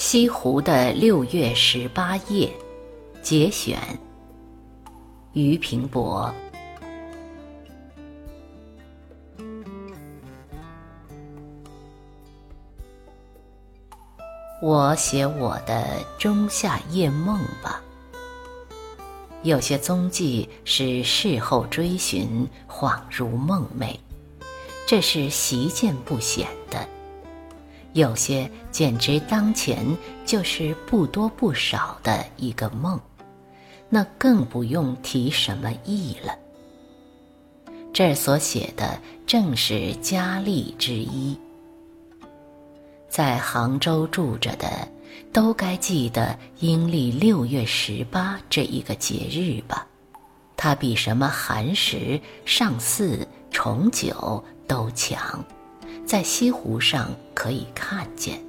西湖的6月18夜节选，俞平伯。我写我的仲夏夜梦吧。有些踪迹是事后追寻，恍如梦寐，这是习见不显的；有些简直当前就是不多不少的一个梦，那更不用提什么意了。这儿所写的正是佳丽之一。在杭州住着的都该记得阴历6月18这一个节日吧，它比什么寒食、上巳、重九都强，在西湖上可以看见。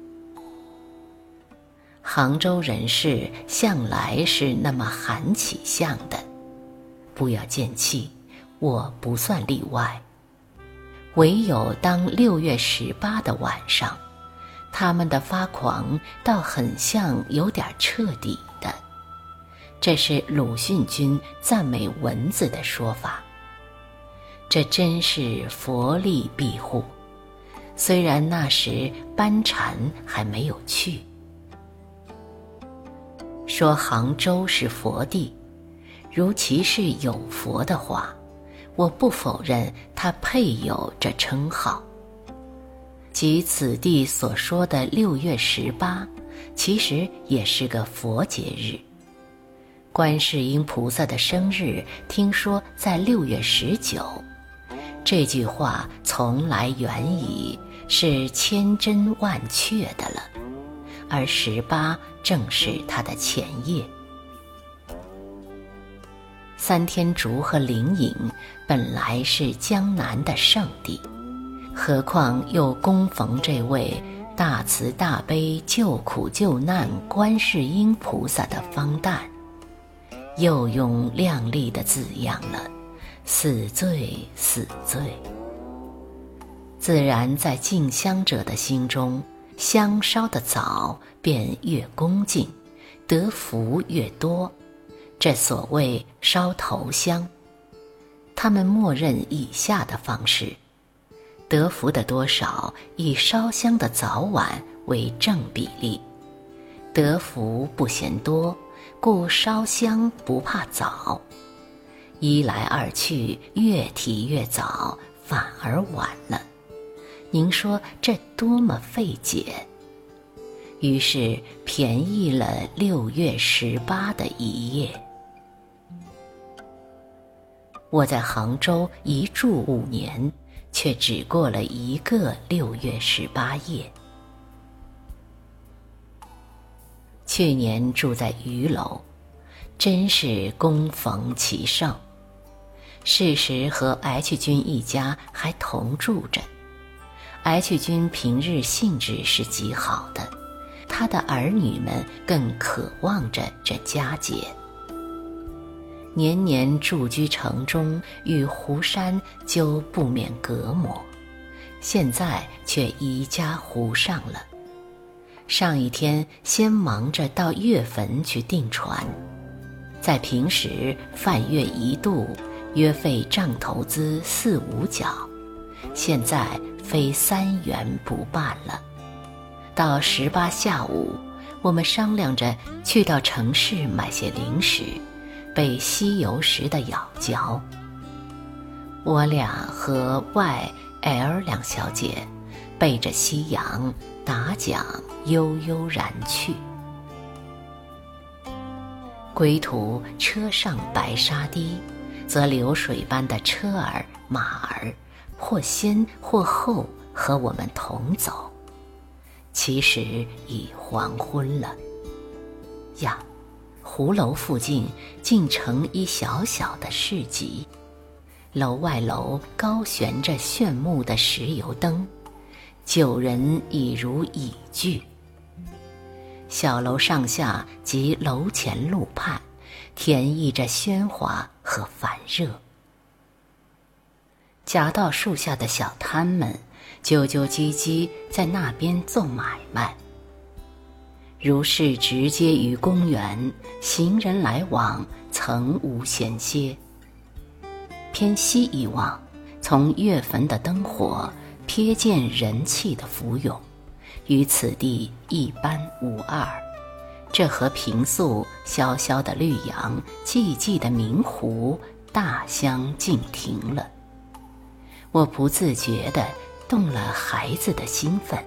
杭州人士向来是那么寒起象的，不要见气，我不算例外。唯有当6月18的晚上，他们的发狂倒很像有点彻底的，这是鲁迅君赞美蚊子的说法。这真是佛力庇护，虽然那时班禅还没有去。说杭州是佛地，如其是有佛的话，我不否认他配有这称号。即此地所说的6月18，其实也是个佛节日。观世音菩萨的生日听说在6月19，这句话从来原已是千真万确的了，而18正是它的前夜。三天竺和灵隐本来是江南的圣地，何况又恭逢这位大慈大悲救苦救难观世音菩萨的方诞，又用亮丽的字样了，死罪死罪。自然在敬香者的心中，香烧得早便越恭敬，得福越多，这所谓烧头香。他们默认以下的方式：得福的多少以烧香的早晚为正比例，得福不嫌多，故烧香不怕早。一来二去，越提越早，反而晚了。您说这多么费解？于是便宜了6月18的一夜。我在杭州一住5年，却只过了一个6月18夜。去年住在余楼，真是恭逢其盛。是时和H君一家还同住着。H君平日兴致是极好的，他的儿女们更渴望着这佳节。年年住居城中，与湖山就不免隔膜，现在却移家湖上了。上一天先忙着到月坟去订船，在平时泛月一度，约费账头资4、5角，现在非3元不办了。到18下午，我们商量着去到城市买些零食，被西游时的咬嚼。我俩和Y、L 两小姐背着夕阳打桨悠悠然去。归途车上白沙堤，则流水般的车儿马儿或先或后和我们同走。其实已黄昏了呀，湖楼附近竟成一小小的市集，楼外楼高悬着炫目的石油灯，酒人已如蚁聚。小楼上下及楼前路畔，填溢着喧哗和烦热。夹道树下的小摊们啾啾唧唧在那边做买卖。 如是直接于公园，行人来往，曾无闲歇。偏西一望，从月坟的灯火瞥见人气的浮涌，与此地一般无二。这和平素萧萧的绿杨、寂寂的明湖大相径庭了。我不自觉地动了孩子的兴奋。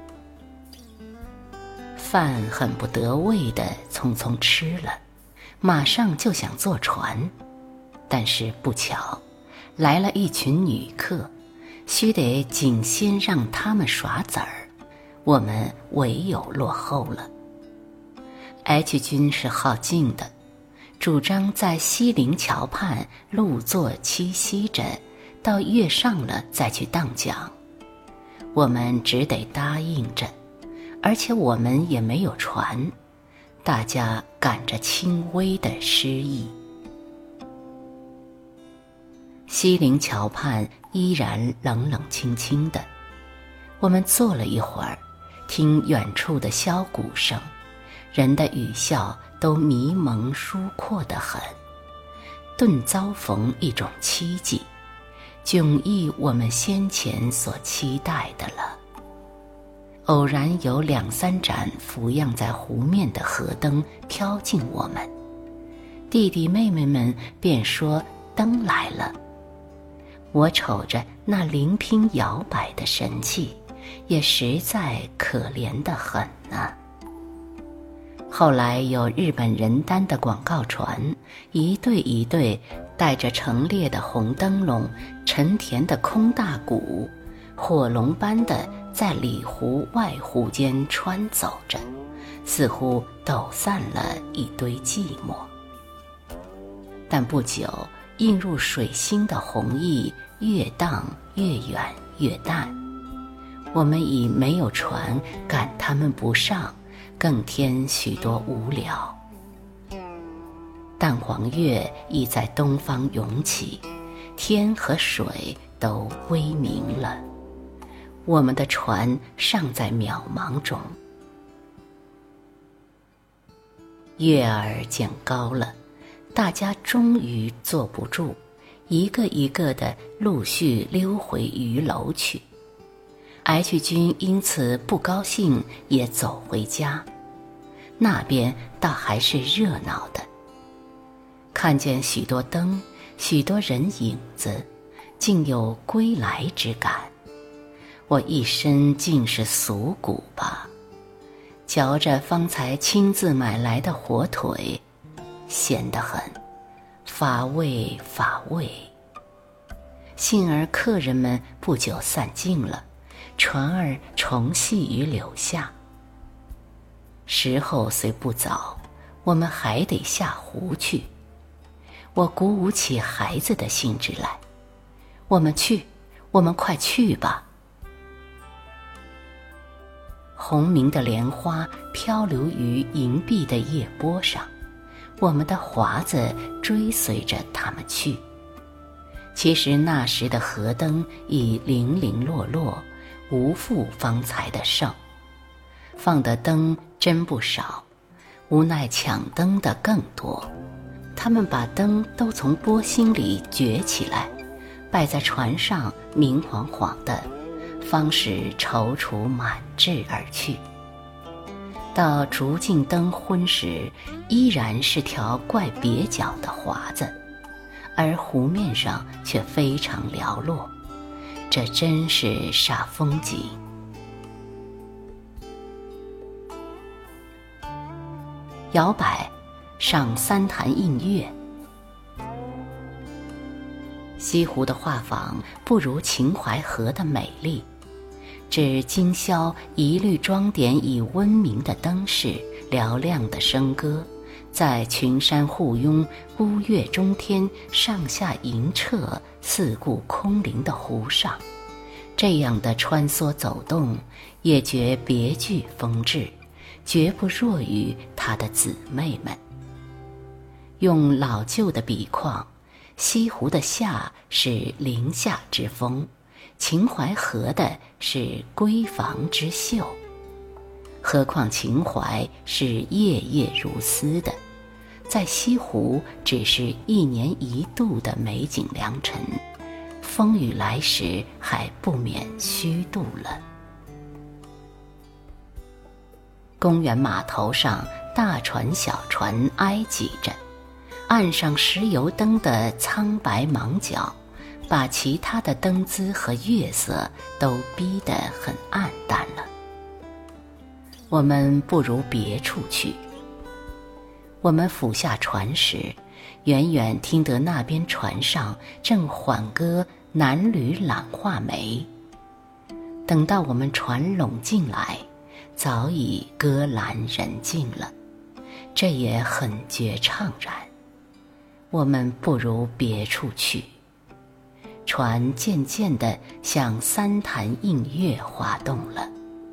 饭很不得味地匆匆吃了，马上就想坐船，但是不巧，来了一群女客，须得紧先让他们耍子儿，我们唯有落后了。H 君是好静的，主张在西泠桥畔露坐栖息着，到月上了再去荡桨。我们只得答应着，而且我们也没有船，大家赶着轻微的诗意。西泠桥畔依然冷冷清清的，我们坐了一会儿，听远处的箫鼓声，人的语笑都迷蒙疏阔得很，顿遭逢一种期冀，迥异我们先前所期待的了。偶然有2、3盏浮漾在湖面的河灯飘近我们，弟弟妹妹们便说灯来了。我瞅着那灵拼摇摆的神气，也实在可怜得很呢。后来有日本人单的广告船，一对一对带着陈列的红灯笼、沉田的空大鼓，火龙般的在里湖外湖间穿走着，似乎抖散了一堆寂寞。但不久，映入水心的红意越荡越远越淡，我们已没有船赶他们不上，更添许多无聊。淡黄月已在东方涌起，天和水都微明了，我们的船尚在渺茫中。月儿渐高了，大家终于坐不住，一个一个的陆续溜回鱼楼去。H 君因此不高兴，也走回家。那边倒还是热闹的，看见许多灯，许多人影子，竟有归来之感。我一身尽是俗骨吧，嚼着方才亲自买来的火腿，咸得很，乏味乏味。幸而客人们不久散尽了，船儿重系于柳下。时候虽不早，我们还得下湖去。我鼓舞起孩子的兴致来，我们去，我们快去吧。红明的莲花飘流于银碧的夜波上，我们的华子追随着他们去。其实那时的河灯已零零落落，无复方才的盛，放的灯真不少，无奈抢灯的更多。他们把灯都从波心里掘起来，摆在船上，明晃晃的，方使踌躇满志而去。到逐尽灯昏时，依然是条怪蹩脚的华子，而湖面上却非常寥落，这真是煞风景。摇摆上3潭映月。西湖的画舫不如秦淮河的美丽，只今宵一律装点以温明的灯饰，嘹亮的笙歌，在群山互拥、乌月中天、上下银澈、四顾空灵的湖上，这样的穿梭走动，也觉别具风致，绝不弱于他的姊妹们。用老旧的笔况，西湖的夏是林夏之风，秦淮河的是闺房之秀。 何况秦淮是夜夜如丝的，在西湖只是1年1度的美景良辰，风雨来时还不免虚度了。公园码头上大船小船挨挤着，岸上石油灯的苍白芒角把其他的灯姿和月色都逼得很暗淡了。我们不如别处去。我们俯下船时，远远听得那边船上正缓歌男女揽画眉。等到我们船拢进来，早已歌阑人静了，这也很觉怅然。我们不如别处去。船渐渐地向三潭映月滑动了。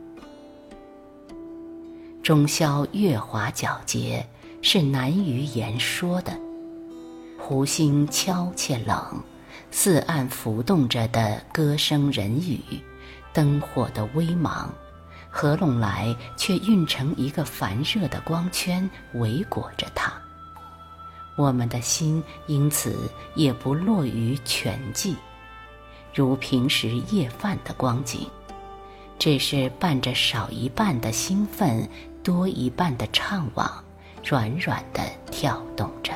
中宵月华皎洁，是难于言说的。湖心悄且冷，四岸浮动着的歌声人语，灯火的微芒，合拢来却晕成一个烦热的光圈，围裹着它。我们的心因此也不落于全寂，如平时夜饭的光景，只是伴着少一半的兴奋，多一半的怅惘，软软地跳动着。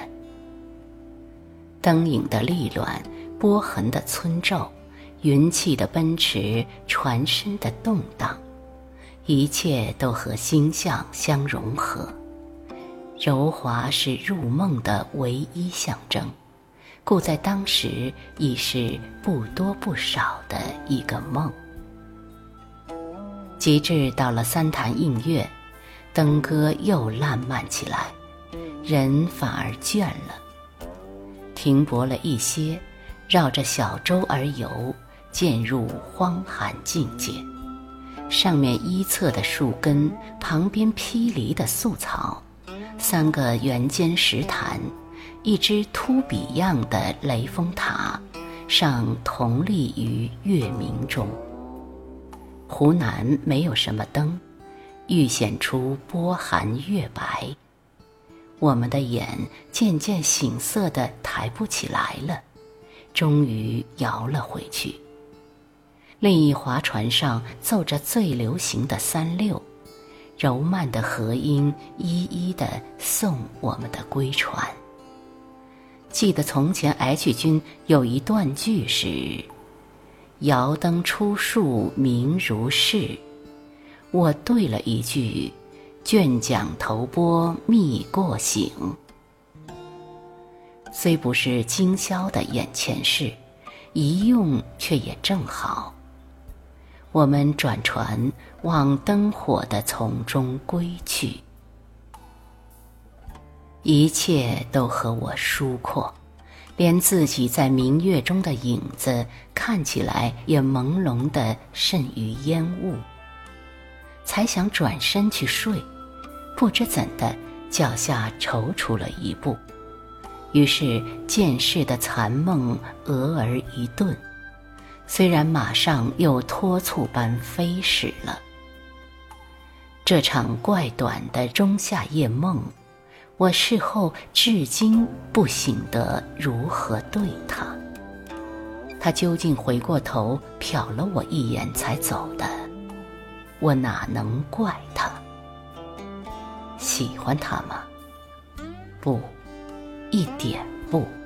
灯影的立乱，波痕的村皱，云气的奔驰，船身的动荡，一切都和星象相融合。柔滑是入梦的唯一象征，故在当时已是不多不少的一个梦。及至到了三潭映月，灯歌又烂漫起来，人反而倦了。停泊了一些，绕着小舟而游，渐入荒寒境界。上面一侧的树根，旁边披离的素草，3个圆尖石潭，一只秃笔样的雷峰塔，尚同立于月明中。湖南没有什么灯，愈显出波寒月白。我们的眼渐渐醒色地抬不起来了，终于摇了回去。另一划船上奏着最流行的3/6，柔慢的和音一一地送我们的归船。记得从前 H 君有一段句是：摇灯出树明如是，我对了一句：卷桨头波觅过醒。虽不是今宵的眼前事，一用却也正好。我们转船往灯火的丛中归去，一切都和我疏阔，连自己在明月中的影子看起来也朦胧得甚于烟雾。才想转身去睡，不知怎的脚下踌躇了一步，于是见识的残梦俄而一顿，虽然马上又脱促般飞逝了。这场怪短的中夏夜梦，我事后至今不醒得如何对他。他究竟回过头瞟了我一眼才走的，我哪能怪他？喜欢他吗？不，一点不。